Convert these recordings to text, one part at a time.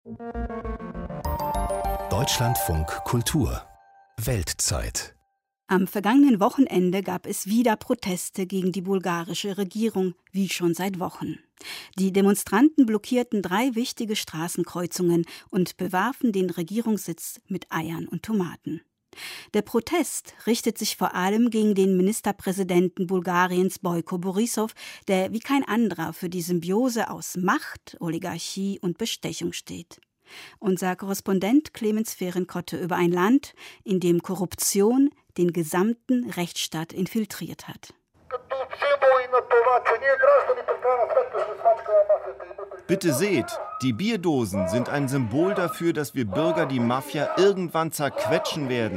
Deutschlandfunk Kultur Weltzeit. Am vergangenen Wochenende gab es wieder Proteste gegen die bulgarische Regierung, wie schon seit Wochen. Die Demonstranten blockierten 3 wichtige Straßenkreuzungen und bewarfen den Regierungssitz mit Eiern und Tomaten. Der Protest richtet sich vor allem gegen den Ministerpräsidenten Bulgariens Bojko Borissow, der wie kein anderer für die Symbiose aus Macht, Oligarchie und Bestechung steht. Unser Korrespondent Clemens Fehrenkotte über ein Land, in dem Korruption den gesamten Rechtsstaat infiltriert hat. Bitte seht, die Bierdosen sind ein Symbol dafür, dass wir Bürger die Mafia irgendwann zerquetschen werden.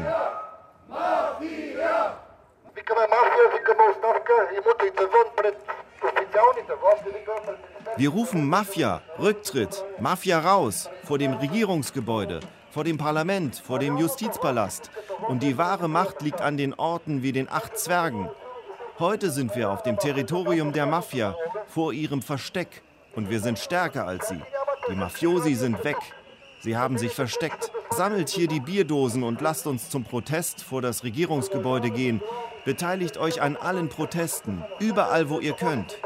Wir rufen Mafia, Rücktritt, Mafia raus, vor dem Regierungsgebäude, vor dem Parlament, vor dem Justizpalast. Und die wahre Macht liegt an den Orten wie den 8 Zwergen. Heute sind wir auf dem Territorium der Mafia, vor ihrem Versteck. Und wir sind stärker als sie. Die Mafiosi sind weg. Sie haben sich versteckt. Sammelt hier die Bierdosen und lasst uns zum Protest vor das Regierungsgebäude gehen. Beteiligt euch an allen Protesten, überall, wo ihr könnt.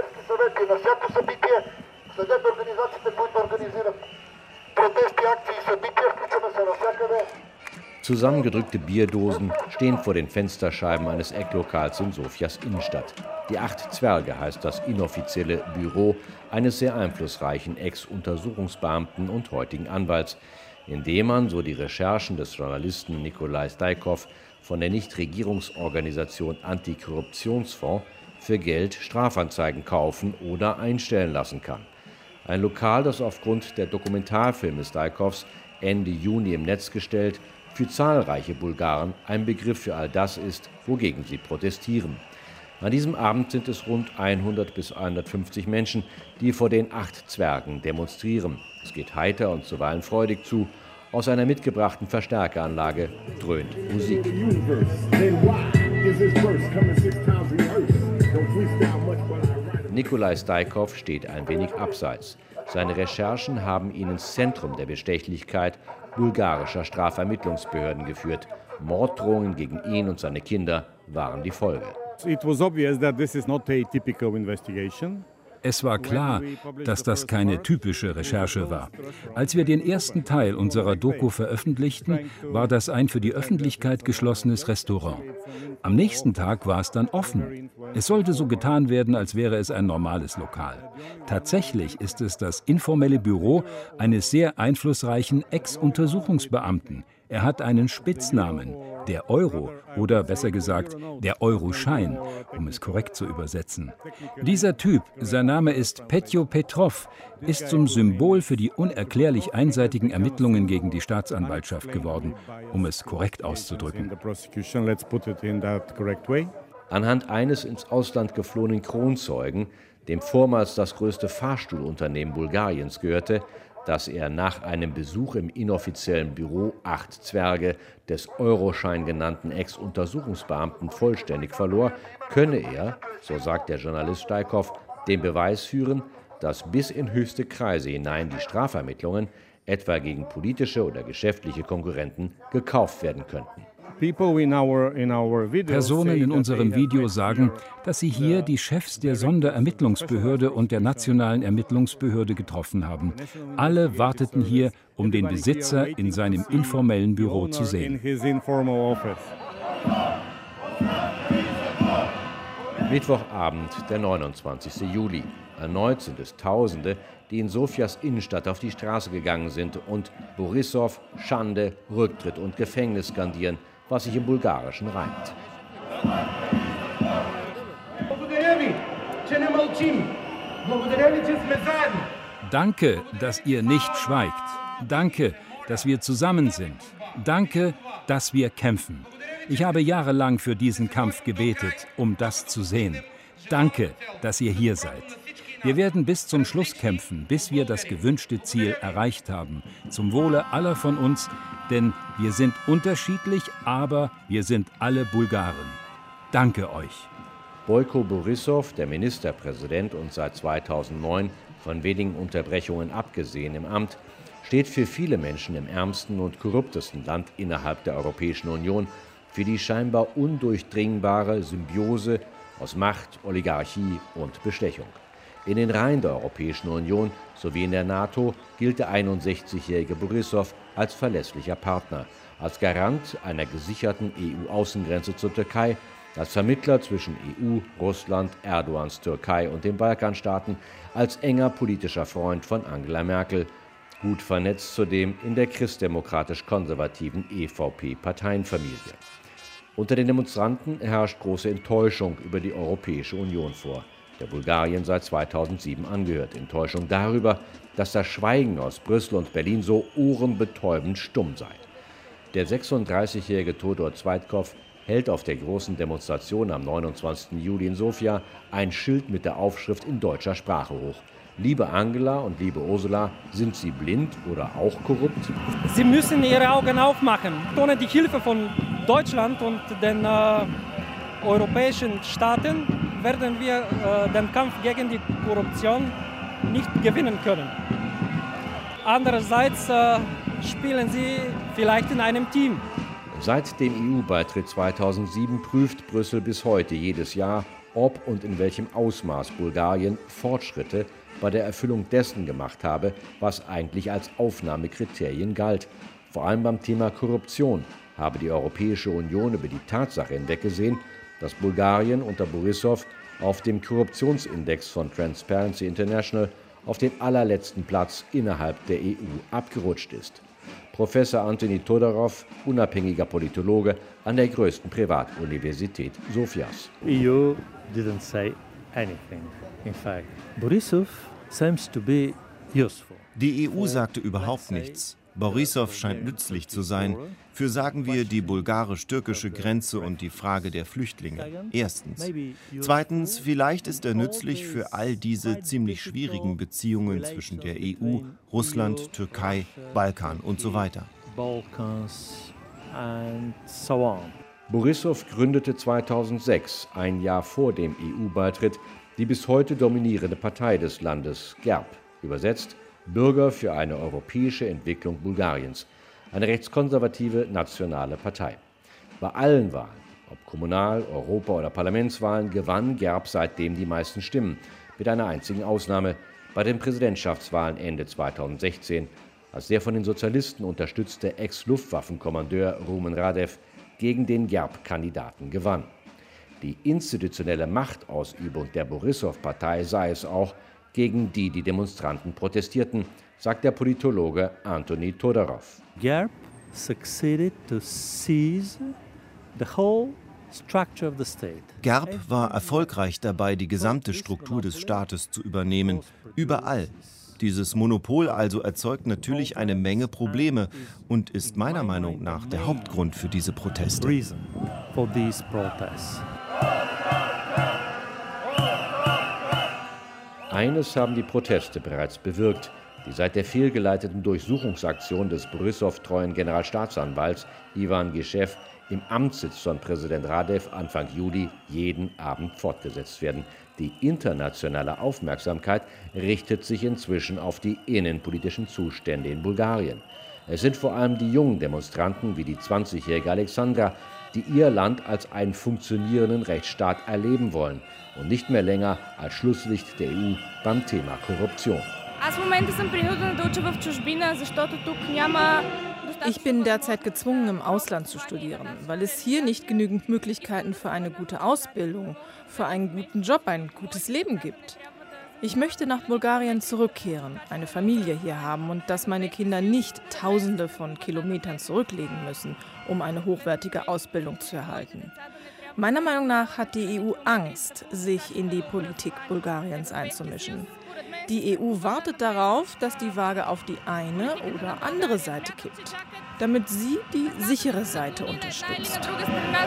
Zusammengedrückte Bierdosen stehen vor den Fensterscheiben eines Ecklokals in Sofias Innenstadt. Die 8 Zwerge heißt das inoffizielle Büro eines sehr einflussreichen Ex-Untersuchungsbeamten und heutigen Anwalts, in dem man, so die Recherchen des Journalisten Nikolai Staikov von der Nichtregierungsorganisation Antikorruptionsfonds, für Geld Strafanzeigen kaufen oder einstellen lassen kann. Ein Lokal, das aufgrund der Dokumentarfilme Staikovs Ende Juni im Netz gestellt, für zahlreiche Bulgaren ein Begriff für all das ist, wogegen sie protestieren. An diesem Abend sind es rund 100 bis 150 Menschen, die vor den 8 Zwergen demonstrieren. Es geht heiter und zuweilen freudig zu. Aus einer mitgebrachten Verstärkeranlage dröhnt Musik. Nikolai Staikov steht ein wenig abseits. Seine Recherchen haben ihn ins Zentrum der Bestechlichkeit bulgarischer Strafermittlungsbehörden geführt. Morddrohungen gegen ihn und seine Kinder waren die Folge. Es war klar, dass das keine typische Recherche war. Als wir den ersten Teil unserer Doku veröffentlichten, war das ein für die Öffentlichkeit geschlossenes Restaurant. Am nächsten Tag war es dann offen. Es sollte so getan werden, als wäre es ein normales Lokal. Tatsächlich ist es das informelle Büro eines sehr einflussreichen Ex-Untersuchungsbeamten. Er hat einen Spitznamen, der Euro oder besser gesagt der Euroschein, um es korrekt zu übersetzen. Dieser Typ, sein Name ist Petjo Petrov, ist zum Symbol für die unerklärlich einseitigen Ermittlungen gegen die Staatsanwaltschaft geworden, um es korrekt auszudrücken. Anhand eines ins Ausland geflohenen Kronzeugen, dem vormals das größte Fahrstuhlunternehmen Bulgariens gehörte, dass er nach einem Besuch im inoffiziellen Büro 8 Zwerge des Euroschein genannten Ex-Untersuchungsbeamten vollständig verlor, könne er, so sagt der Journalist Staikov, den Beweis führen, dass bis in höchste Kreise hinein die Strafermittlungen, etwa gegen politische oder geschäftliche Konkurrenten, gekauft werden könnten. Personen in unserem Video sagen, dass sie hier die Chefs der Sonderermittlungsbehörde und der Nationalen Ermittlungsbehörde getroffen haben. Alle warteten hier, um den Besitzer in seinem informellen Büro zu sehen. Mittwochabend, der 29. Juli. Erneut sind es Tausende, die in Sofias Innenstadt auf die Straße gegangen sind und Borissow, Schande, Rücktritt und Gefängnis skandieren, was sich im Bulgarischen reimt. Danke, dass ihr nicht schweigt. Danke, dass wir zusammen sind. Danke, dass wir kämpfen. Ich habe jahrelang für diesen Kampf gebetet, um das zu sehen. Danke, dass ihr hier seid. Wir werden bis zum Schluss kämpfen, bis wir das gewünschte Ziel erreicht haben, zum Wohle aller von uns, denn wir sind unterschiedlich, aber wir sind alle Bulgaren. Danke euch. Bojko Borissow, der Ministerpräsident und seit 2009 von wenigen Unterbrechungen abgesehen im Amt, steht für viele Menschen im ärmsten und korruptesten Land innerhalb der Europäischen Union für die scheinbar undurchdringbare Symbiose aus Macht, Oligarchie und Bestechung. In den Reihen der Europäischen Union sowie in der NATO gilt der 61-jährige Borissow als verlässlicher Partner, als Garant einer gesicherten EU-Außengrenze zur Türkei, als Vermittler zwischen EU, Russland, Erdogans Türkei und den Balkanstaaten, als enger politischer Freund von Angela Merkel, gut vernetzt zudem in der christdemokratisch-konservativen EVP-Parteienfamilie. Unter den Demonstranten herrscht große Enttäuschung über die Europäische Union vor, der Bulgarien seit 2007 angehört. Enttäuschung darüber, dass das Schweigen aus Brüssel und Berlin so ohrenbetäubend stumm sei. Der 36-jährige Todor Zweitkov hält auf der großen Demonstration am 29. Juli in Sofia ein Schild mit der Aufschrift in deutscher Sprache hoch. Liebe Angela und liebe Ursula, sind Sie blind oder auch korrupt? Sie müssen Ihre Augen aufmachen. Ohne die Hilfe von Deutschland und den europäischen Staaten werden wir den Kampf gegen die Korruption nicht gewinnen können. Andererseits spielen sie vielleicht in einem Team. Seit dem EU-Beitritt 2007 prüft Brüssel bis heute jedes Jahr, ob und in welchem Ausmaß Bulgarien Fortschritte bei der Erfüllung dessen gemacht habe, was eigentlich als Aufnahmekriterien galt. Vor allem beim Thema Korruption habe die Europäische Union über die Tatsache hinweggesehen, dass Bulgarien unter Borissow auf dem Korruptionsindex von Transparency International auf den allerletzten Platz innerhalb der EU abgerutscht ist. Professor Antoni Todorov, unabhängiger Politologe an der größten Privatuniversität Sofias. EU didn't say anything. In fact, Borissow seems to be useful. Die EU sagte überhaupt nichts. Borissow scheint nützlich zu sein für, sagen wir, die bulgarisch-türkische Grenze und die Frage der Flüchtlinge. Erstens. Zweitens, vielleicht ist er nützlich für all diese ziemlich schwierigen Beziehungen zwischen der EU, Russland, Türkei, Balkan und so weiter. Borissow gründete 2006, ein Jahr vor dem EU-Beitritt, die bis heute dominierende Partei des Landes, GERB, übersetzt Bürger für eine europäische Entwicklung Bulgariens, eine rechtskonservative nationale Partei. Bei allen Wahlen, ob Kommunal-, Europa- oder Parlamentswahlen, gewann GERB seitdem die meisten Stimmen, mit einer einzigen Ausnahme, bei den Präsidentschaftswahlen Ende 2016, als der von den Sozialisten unterstützte Ex-Luftwaffenkommandeur Rumen Radev gegen den GERB-Kandidaten gewann. Die institutionelle Machtausübung der Borissow-Partei sei es auch, gegen die Demonstranten protestierten, sagt der Politologe Antoni Todorov. GERB succeeded to seize the whole structure of the state. GERB war erfolgreich dabei, die gesamte Struktur des Staates zu übernehmen, überall. Dieses Monopol also erzeugt natürlich eine Menge Probleme und ist meiner Meinung nach der Hauptgrund für diese Proteste. Eines haben die Proteste bereits bewirkt, die seit der fehlgeleiteten Durchsuchungsaktion des Borissow-treuen Generalstaatsanwalts Ivan Gischew im Amtssitz von Präsident Radev Anfang Juli jeden Abend fortgesetzt werden. Die internationale Aufmerksamkeit richtet sich inzwischen auf die innenpolitischen Zustände in Bulgarien. Es sind vor allem die jungen Demonstranten wie die 20-jährige Alexandra, die ihr Land als einen funktionierenden Rechtsstaat erleben wollen und nicht mehr länger als Schlusslicht der EU beim Thema Korruption. Ich bin derzeit gezwungen, im Ausland zu studieren, weil es hier nicht genügend Möglichkeiten für eine gute Ausbildung, für einen guten Job, ein gutes Leben gibt. Ich möchte nach Bulgarien zurückkehren, eine Familie hier haben und dass meine Kinder nicht Tausende von Kilometern zurücklegen müssen, um eine hochwertige Ausbildung zu erhalten. Meiner Meinung nach hat die EU Angst, sich in die Politik Bulgariens einzumischen. Die EU wartet darauf, dass die Waage auf die eine oder andere Seite kippt, damit sie die sichere Seite unterstützt.